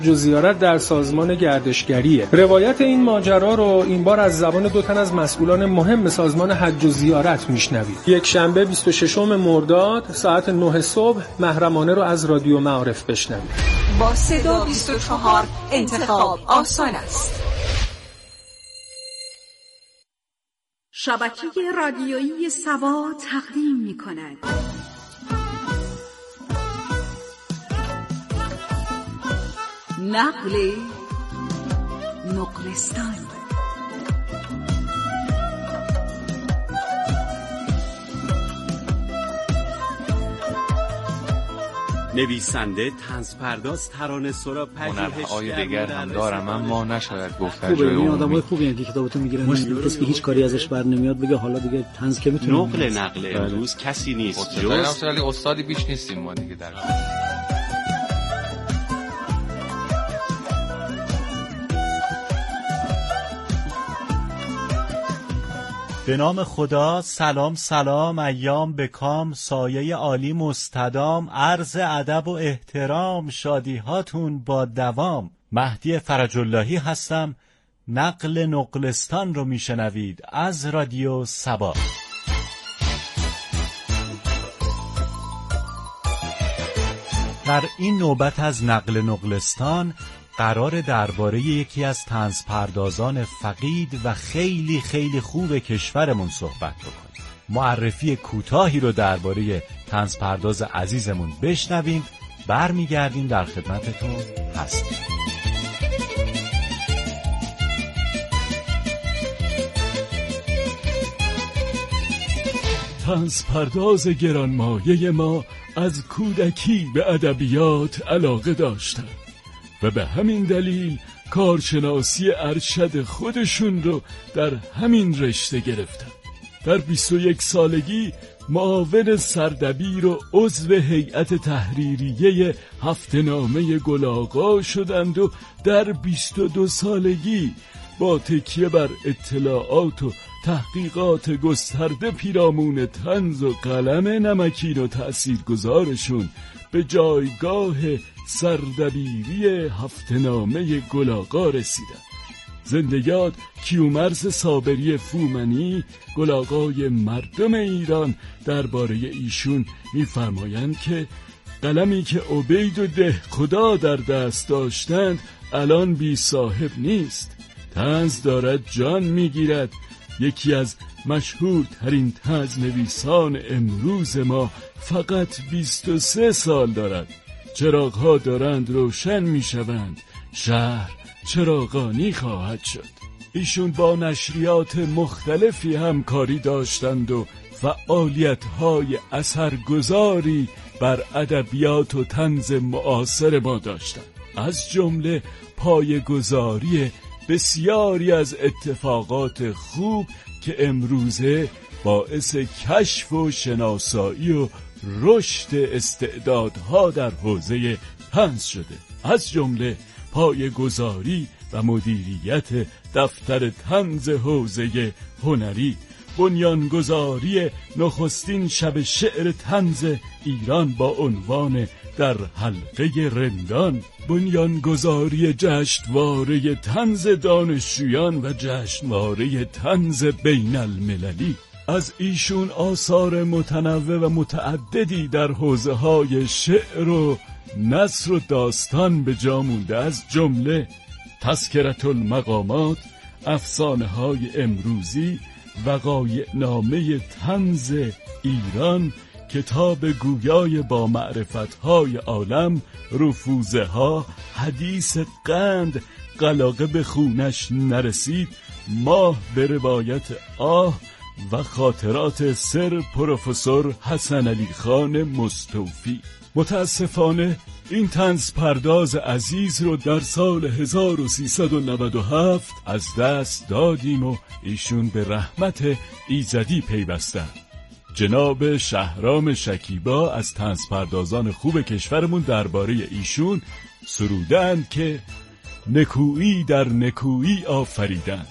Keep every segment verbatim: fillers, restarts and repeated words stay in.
و زیارت در سازمان گردشگریه. روایت این ماجرا رو این بار از زبان دو تن از مسئولان مهم سازمان حج و زیارت میشنوید. یک شنبه بیست و ششم مرداد ساعت نه صبح محرمانه رو از رادیو معارف بشنوید. با صدا بیست و چهار انتخاب آسان است. شبکه رادیویی سبا تقدیم می‌کند نقل نقلستان. نویسنده، طنزپرداز، ترانه‌سرا، هنرهای دیگر هم دارم اما نشاید گفت در جای عمومی. این آدمای خوبی هستن که کتابتون میگیرن، کسی که هیچ کاری ازش بر نمیاد بگه حالا دیگه طنز که میتونه. نقل نقل امروز کسی نیست جز ولی استادی بیش نیستیم ما دیگه در به نام خدا. سلام سلام، ایام بکام، سایه عالی مستدام، عرض ادب و احترام، شادی هاتون با دوام. مهدی فرج اللهی هستم. نقل نقلستان رو میشنوید از رادیو سبا. در این نوبت از نقل نقلستان قرار درباره یکی از طنزپردازان فقید و خیلی خیلی خوب کشورمون صحبت بکنیم. معرفی کوتاهی رو درباره طنزپرداز عزیزمون بشنویم، برمیگردیم در خدمتتون هستیم. طنزپرداز گرانمایه ما از کودکی به ادبیات علاقه داشتند و به همین دلیل کارشناسی ارشد خودشون رو در همین رشته گرفتن. در بیست و یک سالگی معاون سردبیر و عضو هیئت تحریریه هفته‌نامه گل آقا شدند و در بیست و دو سالگی با تکیه بر اطلاعات و تحقیقات گسترده پیرامون طنز و قلم نمکین و تأثیرگذارشون به جایگاه سردبیری هفته‌نامه گل آقا رسیدن. زنده یاد کیومرث صابری فومنی، گل آقای مردم ایران، درباره ایشون می‌فرمایند که قلمی که عبید و دهخدا در دست داشتند الان بی صاحب نیست. طنز دارد جان میگیرد. یکی از مشهورترین طنز نویسان امروز ما فقط بیست و سه سال دارد. چراغ‌ها دارند روشن می‌شوند، شهر چراغانی خواهد شد. ایشون با نشریات مختلفی همکاری داشتند و فعالیت‌های اثرگذاری بر ادبیات و طنز معاصر ما داشتند. از جمله پایه‌گذاری بسیاری از اتفاقات خوب که امروزه باعث کشف و شناسایی و رشد استعدادها در حوزه طنز شده. از جمله پایه‌گذاری و مدیریت دفتر طنز حوزه هنری، بنیانگذاری نخستین شب شعر طنز ایران با عنوان در حلقه رندان، بنیانگذاری جشنواره طنز دانشجویان و جشنواره طنز بین المللی. از ایشون آثار متنوع و متعددی در حوزه‌های شعر و نثر و داستان به جا مونده، از جمله تذکرة المقامات، افسانه‌های امروزی، وقایع نامه طنز ایران، کتاب گویای با معرفت‌های عالم، رفوزه ها، حدیث قند، قلاقه به خونش نرسید، ماه به روایت آه و خاطرات سر پروفسور حسن علی خان مستوفی. متاسفانه این طنزپرداز عزیز رو در سال هزار و سیصد و نود و هفت از دست دادیم و ایشون به رحمت ایزدی پیوستن. جناب شهرام شکیبا از طنزپردازان خوب کشورمون درباره ایشون سرودند که نکویی در نکویی آفریدند،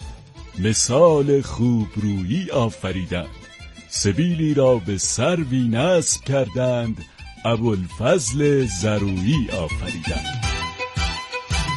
مثال خوبرویی آفریدند، سبیلی را به سروی نصب کردند، ابوالفضل زرویی آفریدند.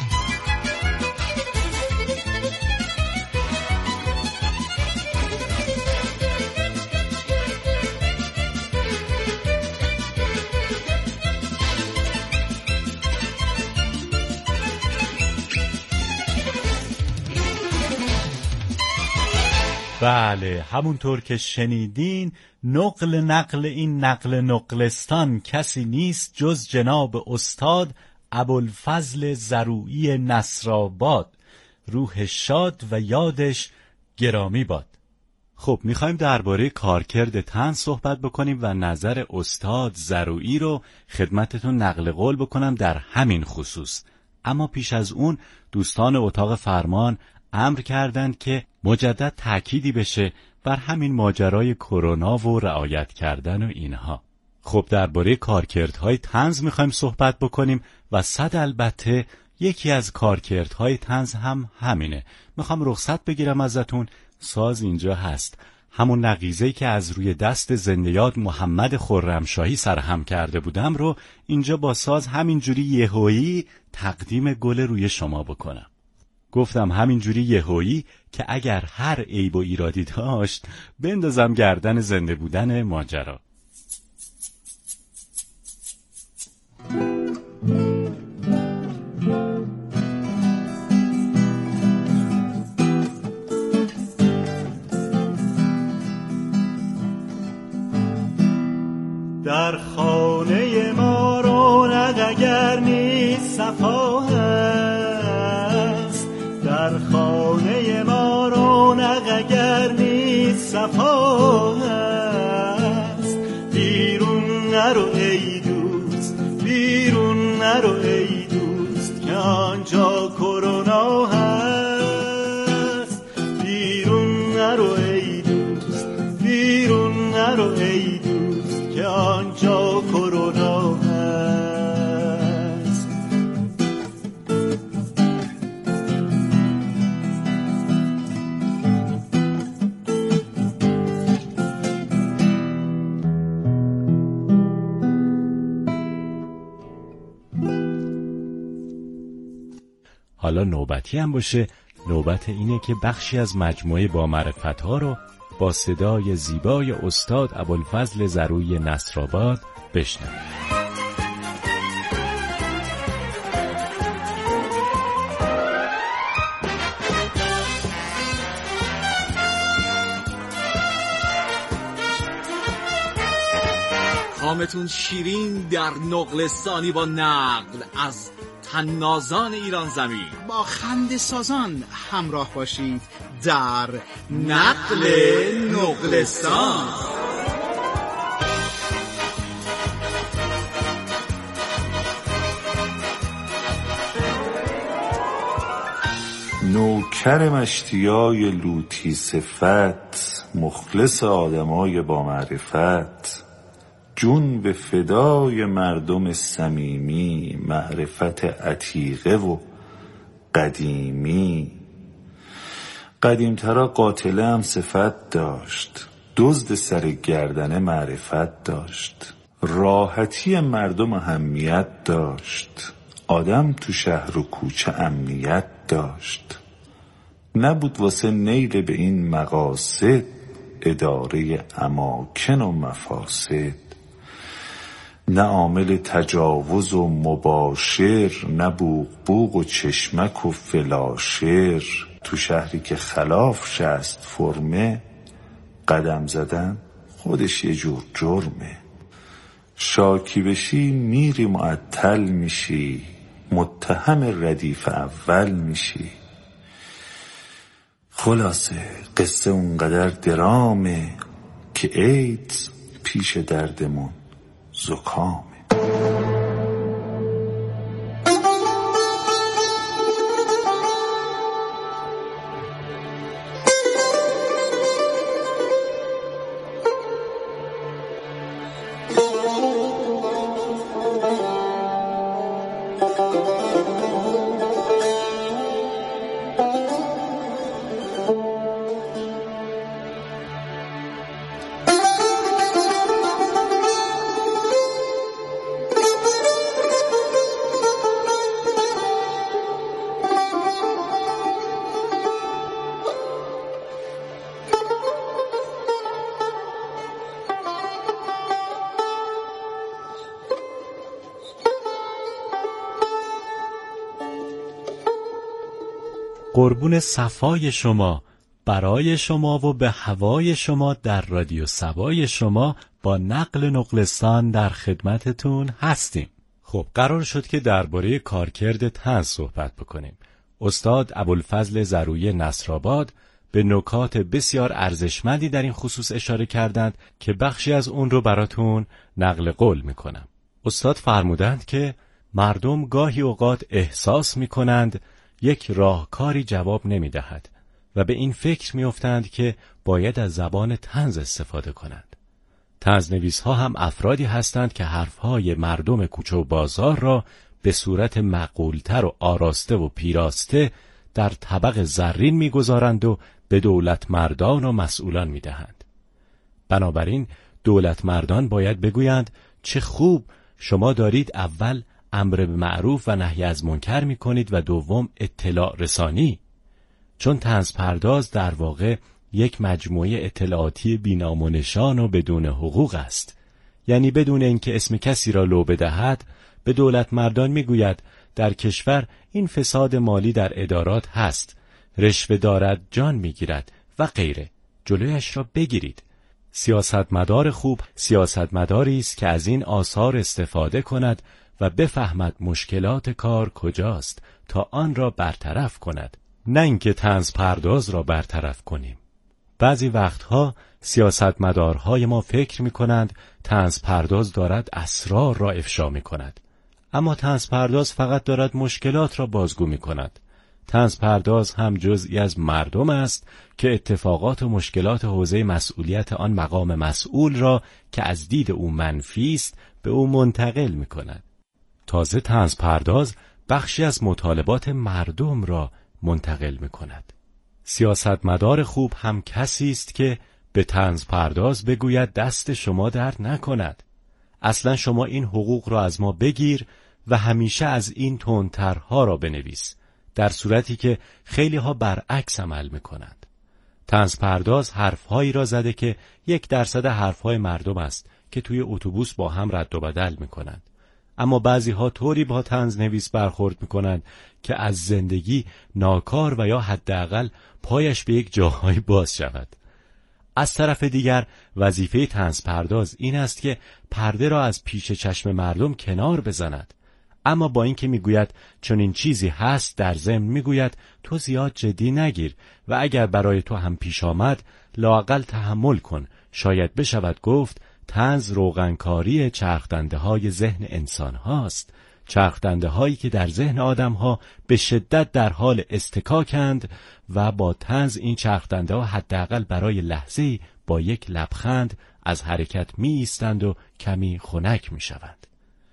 بله، همونطور که شنیدین نقل نقل این نقل نقلستان کسی نیست جز جناب استاد ابوالفضل زرویی نصرآباد، روح شاد و یادش گرامی باد. خب میخوایم درباره کارکرد طنز صحبت بکنیم و نظر استاد زرویی رو خدمتتون نقل قول بکنم در همین خصوص. اما پیش از اون دوستان اتاق فرمان امر کردند که مجدد تأکیدی بشه بر همین ماجرای کرونا و رعایت کردن و اینها. خب درباره کارکردهای طنز میخوایم صحبت بکنیم و صد البته یکی از کارکردهای طنز هم همینه. میخوام رخصت بگیرم ازتون، ساز اینجا هست، همون نقیضه‌ای که از روی دست زنده‌یاد محمد خرمشاهی سرهم کرده بودم رو اینجا با ساز همینجوری یهویی تقدیم گل روی شما بکنم. گفتم همینجوری یهویی که اگر هر عیب و ایرادی داشت بندازم گردن زنده بودن ماجرا. در خانه ما رونق اگر نیست صفا هست، در خانه ما رونق اگر نیست صفا هست. بیرون نرو ای دوست، بیرون نرو ای دوست که آنجا کرونا هست. بیرون نرو ای دوست، بیرون نرو ای دوست که آنجا کرونا هست. حالا نوبتی هم باشه، نوبت اینه که بخشی از مجموعه با معرفت ها رو با صدای زیبای استاد ابوالفضل زرویی نصرآباد بشنویم. کامتون شیرین در نقلستانی با نقل از طنازان ایران زمین، با خنده سازان همراه باشید در نقل نقلستان. نوکر مشتیای لوتی صفت، مخلص آدمای با معرفت، جون به فدای مردم صمیمی، معرفت عتیقه و قدیمی. قدیمترا قاتله هم صفت داشت، دزد سر گردنه معرفت داشت، راحتی مردم اهمیت داشت، آدم تو شهر و کوچه امنیت داشت. نبود واسه نیل به این مقاصد اداره اماکن و مفاسد. نه عامل تجاوز و مباشر، نه بوق بوق و چشمک و فلاشر. تو شهری که خلاف شست فرمه، قدم زدن خودش یه جور جرمه. شاکی بشی میری معطل میشی، متهم ردیف اول میشی. خلاصه قصه اونقدر درامه که ایدز پیش دردمون زکامه. قربون صفای شما، برای شما و به هوای شما در رادیو سبای شما با نقل نقلستان در خدمتتون هستیم. خب قرار شد که درباره کارکرد طنز صحبت بکنیم. استاد ابوالفضل زرویی نصرآباد به نکات بسیار ارزشمندی در این خصوص اشاره کردند که بخشی از اون رو براتون نقل قول میکنم. استاد فرمودند که مردم گاهی اوقات احساس میکنند یک راهکاری جواب نمیدهد و به این فکر میافتند که باید از زبان طنز استفاده کنند. طنزنویس ها هم افرادی هستند که حرفهای مردم کوچه و بازار را به صورت معقولتر و آراسته و پیراسته در طبق زرین میگذارند و به دولت مردان و مسئولان میدهند. بنابراین دولت مردان باید بگویند چه خوب شما دارید اول امر به معروف و نهی از منکر میکنید و دوم اطلاع رسانی. چون طنز پرداز در واقع یک مجموعه اطلاعاتی بی‌نام و نشان و بدون حقوق است. یعنی بدون اینکه اسم کسی را لو بدهد به دولت مردان میگوید در کشور این فساد مالی در ادارات هست، رشوه دارد جان میگیرد و غیره، جلویش را بگیرید. سیاستمدار خوب سیاستمداری است که از این آثار استفاده کند و بفهمد مشکلات کار کجاست تا آن را برطرف کند، نه اینکه طنز پرداز را برطرف کنیم. بعضی وقتها سیاستمدارهای ما فکر می‌کنند طنز پرداز دارد اسرار را افشا می‌کند، اما طنز پرداز فقط دارد مشکلات را بازگو می‌کند. طنز پرداز هم جزئی از مردم است که اتفاقات و مشکلات حوزه مسئولیت آن مقام مسئول را که از دید او منفی است به او منتقل می‌کند. تازه طنز پرداز بخشی از مطالبات مردم را منتقل می‌کند. سیاستمدار خوب هم کسی است که به طنز پرداز بگوید دست شما درد نکند، اصلا شما این حقوق را از ما بگیر و همیشه از این تندترها را بنویس، در صورتی که خیلی ها برعکس عمل میکنند. طنز پرداز حرفهایی را زده که یک درصد حرفهای مردم است که توی اتوبوس با هم رد و بدل میکنند، اما بعضی ها طوری با طنز نویس برخورد میکنند که از زندگی ناکار و یا حداقل پایش به یک جاهایی باز شود. از طرف دیگر وظیفه طنز پرداز این است که پرده را از پیش چشم مردم کنار بزند، اما با اینکه میگوید چون این چیزی هست در ضمن میگوید تو زیاد جدی نگیر و اگر برای تو هم پیش آمد لااقل تحمل کن. شاید بشود گفت طنز روغنکاری چرخدنده های ذهن انسان هاست، چرخدنده هایی که در ذهن آدم ها به شدت در حال استکاکند و با طنز این چرخدنده ها حداقل برای لحظه‌ای با یک لبخند از حرکت می ایستند و کمی خنک می شوند.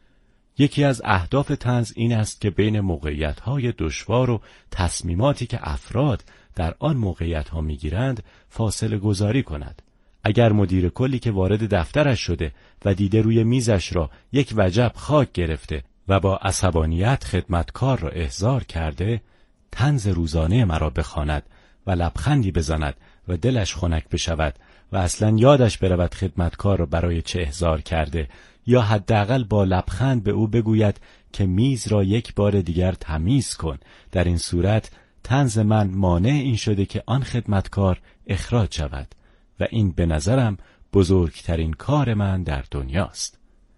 یکی از اهداف طنز این است که بین موقعیت‌های دشوار و تصمیماتی که افراد در آن موقعیت‌ها می‌گیرند فاصله گذاری کند. اگر مدیر کلی که وارد دفترش شده و دیده روی میزش را یک وجب خاک گرفته و با عصبانیت خدمتکار را احضار کرده، طنز روزانه مرا بخواند و لبخندی بزند و دلش خنک بشود و اصلا یادش برود خدمتکار را برای چه احضار کرده، یا حداقل با لبخند به او بگوید که میز را یک بار دیگر تمیز کن، در این صورت طنز من مانع این شده که آن خدمتکار اخراج شود و این به نظرم بزرگترین کار من در دنیاست.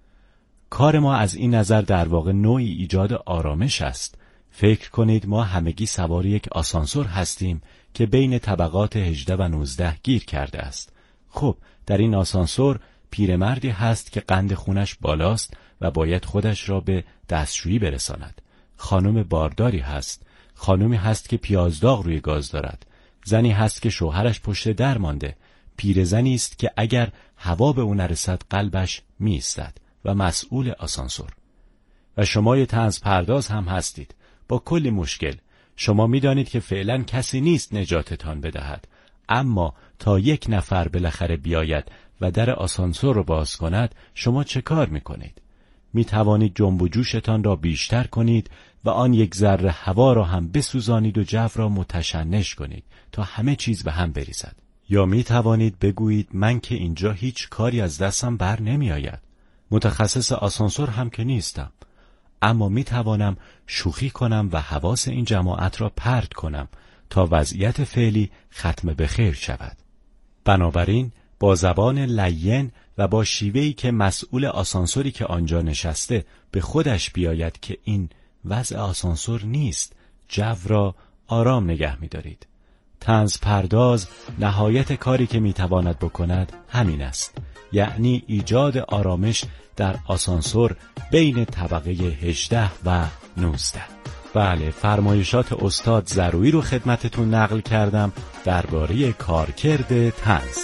کار ما از این نظر در واقع نوعی ایجاد آرامش است. فکر کنید ما همگی سوار یک آسانسور هستیم که بین طبقات هجده و نوزده گیر کرده است. خب در این آسانسور پیرمردی هست که قند خونش بالاست و باید خودش را به دستشویی برساند. خانم بارداری هست، خانمی هست که پیازداغ روی گاز دارد، زنی هست که شوهرش پشت در مانده، پیرزنی است که اگر هوا به او نرسد قلبش می ایستد و مسئول آسانسور. و شما یه طنز پرداز هم هستید با کلی مشکل. شما می دانید که فعلا کسی نیست نجاتتان بدهد، اما تا یک نفر بالاخره بیاید و در آسانسور رو باز کند شما چه کار می کنید؟ می توانید جنب و جوشتان را بیشتر کنید و آن یک ذره هوا را هم بسوزانید و جو را متشنج کنید تا همه چیز به هم بریزد. یا می توانید بگویید من که اینجا هیچ کاری از دستم بر نمی آید، متخصص آسانسور هم که نیستم، اما می توانم شوخی کنم و حواس این جماعت را پرت کنم تا وضعیت فعلی ختم به خیر شود. بنابراین با زبان لین و با شیوهی که مسئول آسانسوری که آنجا نشسته به خودش بیاید که این وضع آسانسور نیست، جو را آرام نگه می دارید. طنز پرداز نهایت کاری که می تواند بکند همین است، یعنی ایجاد آرامش در آسانسور بین طبقه هجده و نوزده. بله، فرمایشات استاد ضرویی رو خدمتتون نقل کردم درباره کارکرد طنز.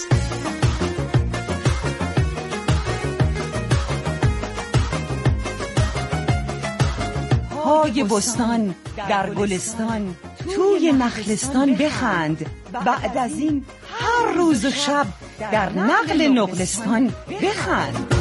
های بستان در گلستان، توی نخلستان بخند، بعد از این هر روز و شب در نقل نقلستان بخند.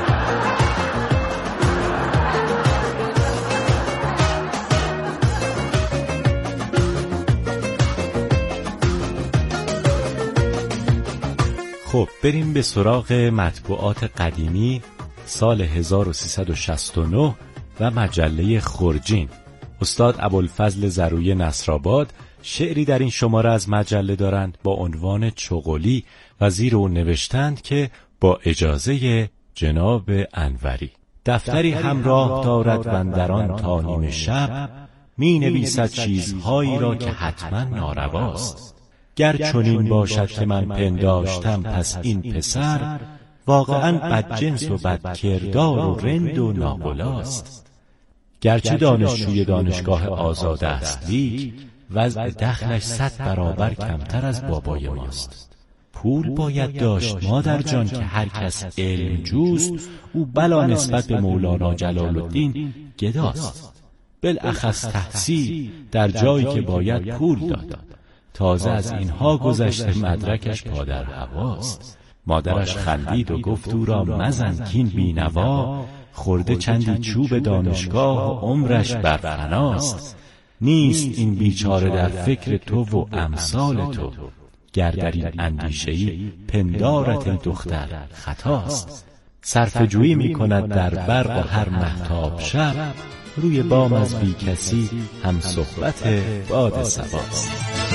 خب بریم به سراغ مطبوعات قدیمی سال هزار و سیصد و شصت و نه و مجله خورجین. استاد ابوالفضل ضرویی نصرآباد شعری در این شماره از مجله دارند با عنوان چغلی و زیر اون نوشتند که با اجازه جناب انوری. دفتری همراه دارد بندران تا نیم شب، می نویسد چیزهایی را که حتما نارواست. گر چنین باشد که من پنداشتم پس این پسر، واقعا بدجنس و بدکردار و رند و ناقلاست. گرچه دانشجوی دانشگاه آزاد است لیک، وضع دخلش صد برابر کمتر از بابای ماست. پول باید داشت مادر جان که هر کس علم جوست، او بلا نسبت به مولانا جلال الدین گداست. بالاخص تحصیل در جایی که باید پول داد، تازه از اینها گذشته مدرکش پادر هواست. مادرش خندید و گفت او را مزن کین بینوا، خورده چندی چوب دانشگاه و عمرش بر فناست. نیست این بیچاره در فکر تو و امثال تو، گر در این اندیشه‌ای پندارت این دختر خطاست. صرفه‌جویی می کند در برق و هر مهتاب شب، روی بام از بی کسی هم صحبت باد صباست.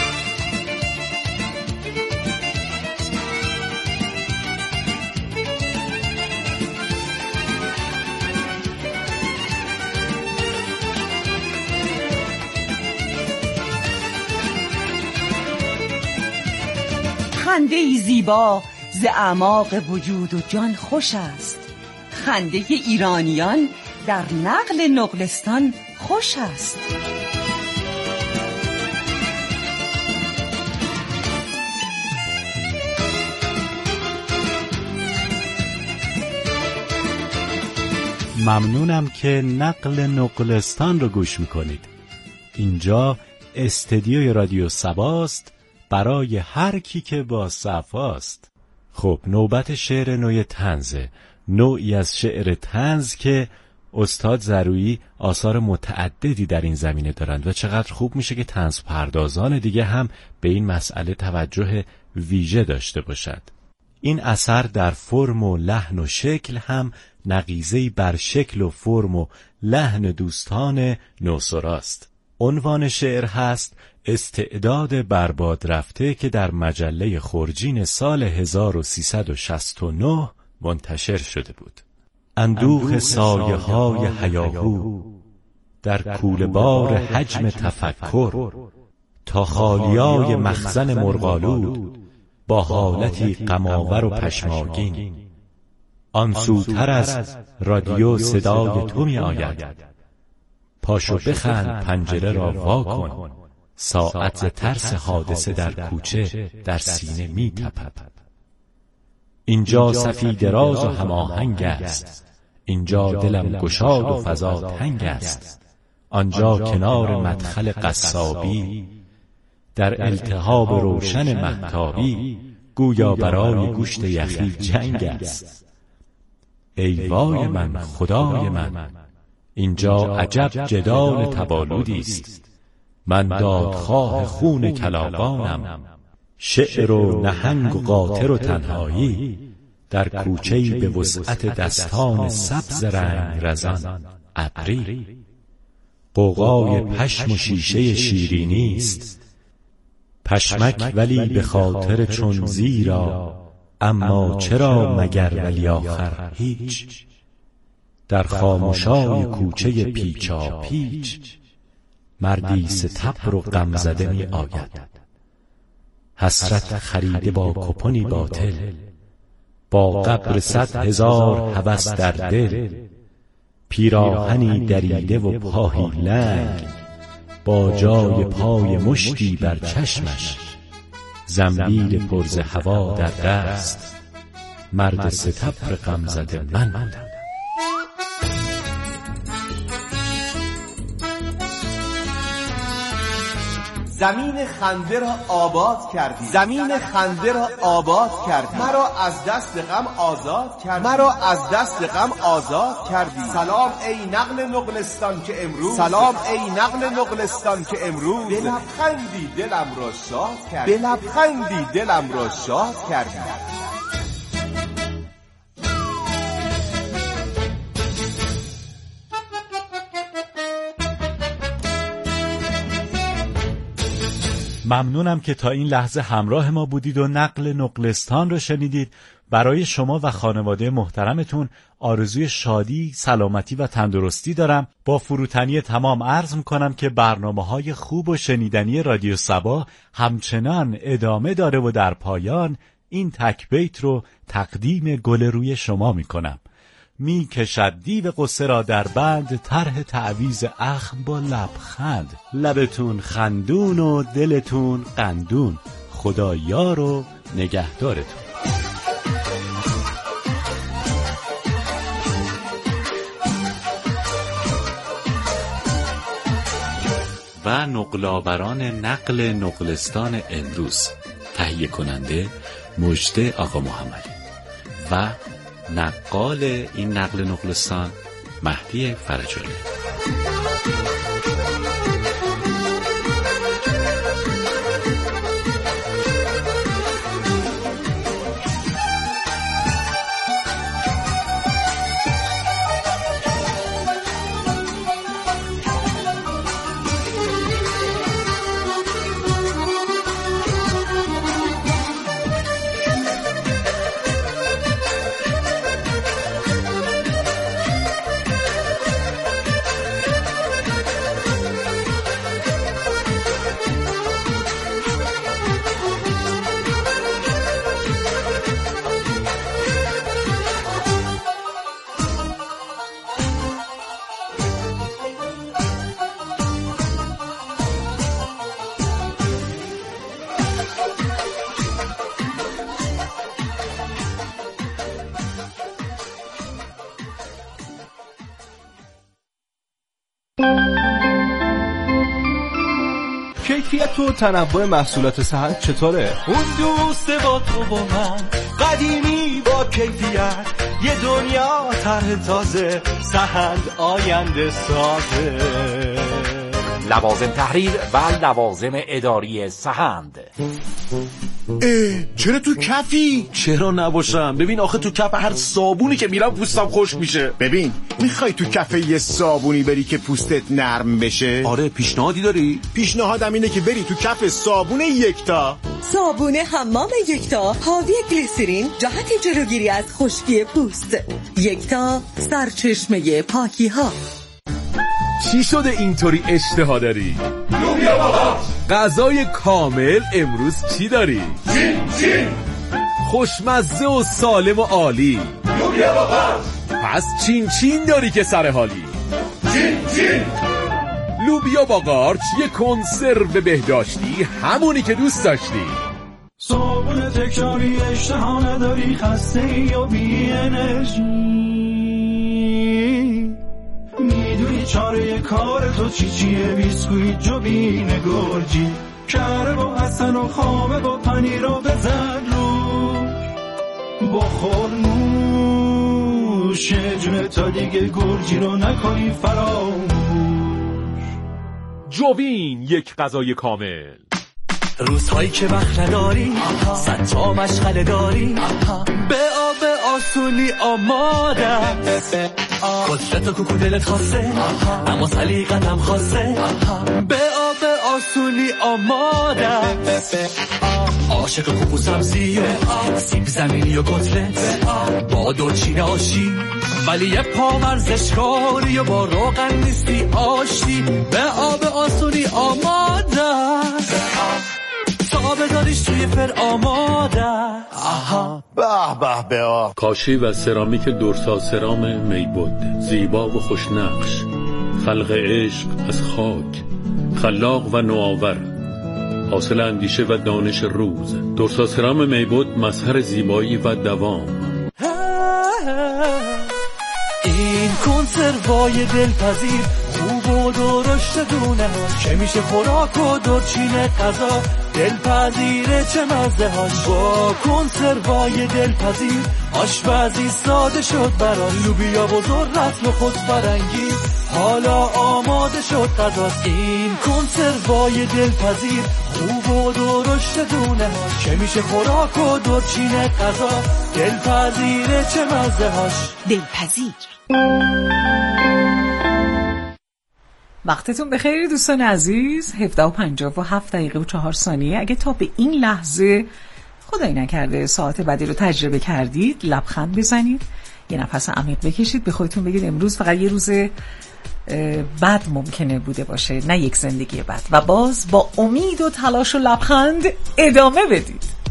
خنده ای زیبا ز اعماق وجود و جان خوش است. خنده ایرانیان در نقل نقلستان خوش است. ممنونم که نقل نقلستان رو گوش میکنید. اینجا استدیوی رادیو صباست برای هر کی که با صفاست. خب نوبت شعر نوع طنزه، نوعی از شعر طنز که استاد ضرویی آثار متعددی در این زمینه دارند و چقدر خوب میشه که طنز پردازان دیگه هم به این مسئله توجه ویژه داشته باشد. این اثر در فرم و لحن و شکل هم نقیضه‌ای بر شکل و فرم و لحن دوستان نوسراست. عنوان شعر هست استعداد برباد رفته که در مجله خورجین سال هزار و سیصد و شصت و نه منتشر شده بود. اندوه سایه های هیاهو در کوله‌بار حجم تفکر، تا خالیای مخزن مرغالود با حالتی غم‌آور و پشماگین. آن سوتر از رادیو صدای تو می آید، پاشو بخند پنجره را وا کن، ساعت ز ترس حادثه در کوچه در سینه می تپد. اینجا صفی دراز و هماهنگ است، اینجا دلم گشاد و فضا تنگ است. آنجا کنار مدخل قصابی، در التهاب روشن مهتابی، گویا برای گوشت یخی جنگ است. ای وای من خدای من، اینجا عجب جدال تبالودی است. من دادخواه خون کلاغانم، شعر و نهنگ و قاطر و تنهایی، در کوچه‌ای به وسعت دستان سبز رنگ رزان ابری. غوغای پشم و شیشه شیرینی است، پشمک ولی به خاطر چون زیرا، اما چرا مگر ولی آخر هیچ. در خاموشای کوچه پیچا پیچ، مردی ستبر و غم زده می آید. حسرت خریده با کپونی باطل، با قبر صد هزار هوس در دل. پیراهنی دریده و پاهی لنگ، با جای پای مشتی بر چشمش. زنبیل پرز هوا در دست، مرد ستبر غم زده من بودم. زمین خنده را آباد کردی، زمین خنده را آباد کردی. مرا از دست غم آزاد کردی، مرا از دست غم آزاد کردی. سلام ای نقل نقلستان که امروز، سلام ای نقل نقلستان که امروز به لبخندی دلم را شاد کردی، به لبخندی دلم را شاد کردی. ممنونم که تا این لحظه همراه ما بودید و نقل نقلستان رو شنیدید. برای شما و خانواده محترمتون آرزوی شادی، سلامتی و تندرستی دارم. با فروتنی تمام عرض میکنم که برنامه‌های خوب و شنیدنی رادیو صبا همچنان ادامه داره و در پایان این تک بیت رو تقدیم گل روی شما میکنم. می کشد دیو قصه را در بند، طرح تعویض اخم با لبخند. لبتون خندون و دلتون قندون، خدا یار و نگهدارتون. و نقل‌آوران نقل نقلستان امروز، تهیه کننده مجده آقا محمدی و نقال این نقل نقلستان مهدی فرجالی. کیفیت و تنوع محصولات سهند چطوره؟ اون دوست با تو با من، قدیمی با کیفیت، یه دنیا طرح تازه، سهند آینده سازه. لوازم تحریر و لوازم اداری سهند. اه چرا تو کفی؟ چرا نباشم؟ ببین آخه تو کف هر صابونی که میرم پوستم خشک میشه. ببین میخوای تو کف یه صابونی بری که پوستت نرم بشه؟ آره پیشنهادی داری؟ پیشنهادم اینه که بری تو کف صابون یکتا. صابون حمام یکتا حاوی گلیسرین، جهت جلوگیری از خشکی پوست. یکتا، سرچشمه پاکی ها. چی شده اینطوری اشتها داری؟ لوبیا بابا. غذای کامل امروز چی داری؟ چین چین. خوشمزه و سالم و عالی. لوبیا بابا. پس چین چین داری که سر حالی. چین چین. لوبیا با قارچ، یه کنسرو بهداشتی، همونی که دوست داشتی. صابون تکراری، اشتها نداری، خسته ای و بی انرژی، میدونی چاره کار تو چی چیه؟ بیسکویت جوبین گرجی، کره با حسن و خامه با پنیر رو بزن روش، بخور نوش جونه تا دیگه گرجی رو نکنی فراموش. جوبین، یک غذای کامل. روزهایی که وقت نداری، صد تا مشغله داری، به آب آسونی آماده است، قدرت و کوکو دلت خواسته، اما سلیقتم خواسته، به آب آسونی آمادم، عاشق کوکو سبزی و سیب زمینی و کتلت با دلچین آشی، ولی یه پا ورزشکاری و با روغن نیستی آشتی. به آب آسونی آماده تا بذاریش توی فر آماده. آها به به به آب کاشی و سرامیک دورسا سرام میبود، زیبا و خوشنقش، خلق عشق از خاک، خلاق و نوآور، حاصل اندیشه و دانش روز. دورسا سرام میبود مظهر زیبایی و دوام. این کنسروای دلپذیر خوب و درشت دونه ها که میشه خوراک و دورچین غذا، دلپذیره چه مزه هاش. با کنسروای دلپذیر آشپزی ساده شد برای لوبیا و ذرت و خود فرنگی، حالا آماده شد غذاست. این کنسروای دلپذیر خوب و درشت دونه ها که میشه خوراک و دورچین غذا، دلپذیره چه مزه هاش. دلپذیر. وقتتون بخیر دوستان عزیز. هفده و پنجاه و هفت دقیقه و چهار ثانیه. اگه تا به این لحظه خدایی نکرده ساعت بعدی رو تجربه کردید، لبخند بزنید، یه نفس عمیق بکشید، به خودتون بگید امروز فقط یه روز بد ممکنه بوده باشه، نه یک زندگی بد، و باز با امید و تلاش و لبخند ادامه بدید.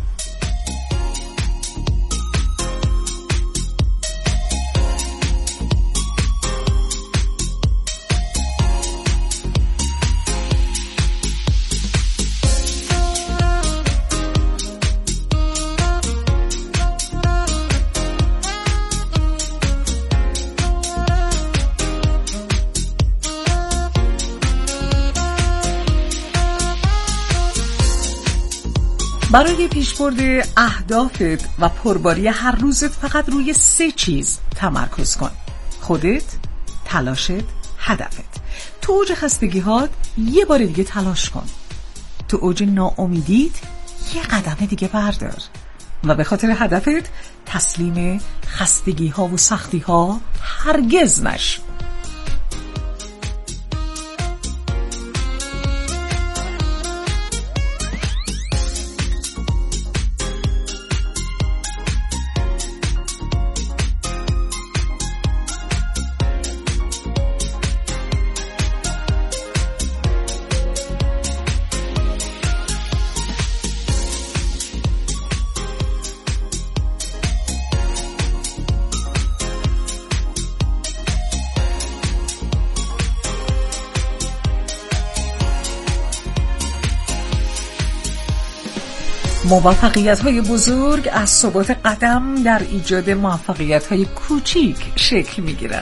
برای پیشبرد اهدافت و پرباری هر روزت فقط روی سه چیز تمرکز کن: خودت، تلاشت، هدفت. تو اوج خستگی‌هات یه بار دیگه تلاش کن. تو اوج ناامیدیت یه قدم دیگه بردار و به خاطر هدفت تسلیم خستگی‌ها و سختی‌ها هرگز نشو. موفقیت‌های بزرگ از ثبات قدم در ایجاد موفقیت‌های کوچیک شکل می‌گیرند.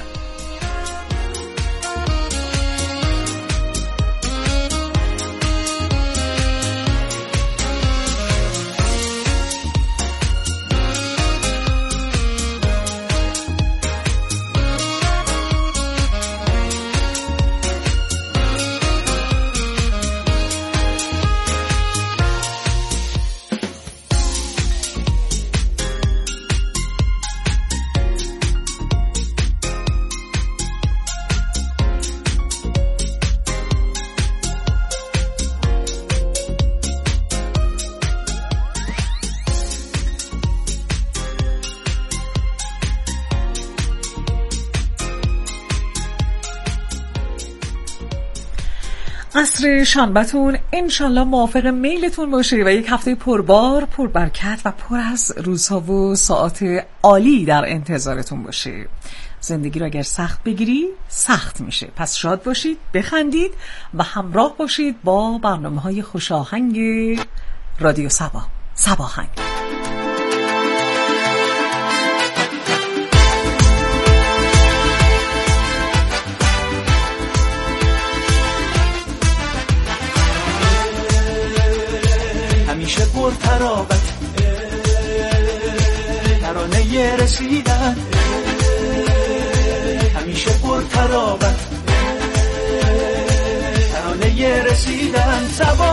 عصر شنبه‌تون انشالله موافق میلتون باشه و یک هفته پربار، پربرکت و پر از روزها و ساعات عالی در انتظارتون باشه. زندگی رو اگر سخت بگیری سخت میشه، پس شاد باشید، بخندید و همراه باشید با برنامه‌های خوشاهنگ رادیو صبا. صباهنگ. همیشه پر ترابت ترانه رسیدن، همیشه پر ترابت ترانه رسیدن.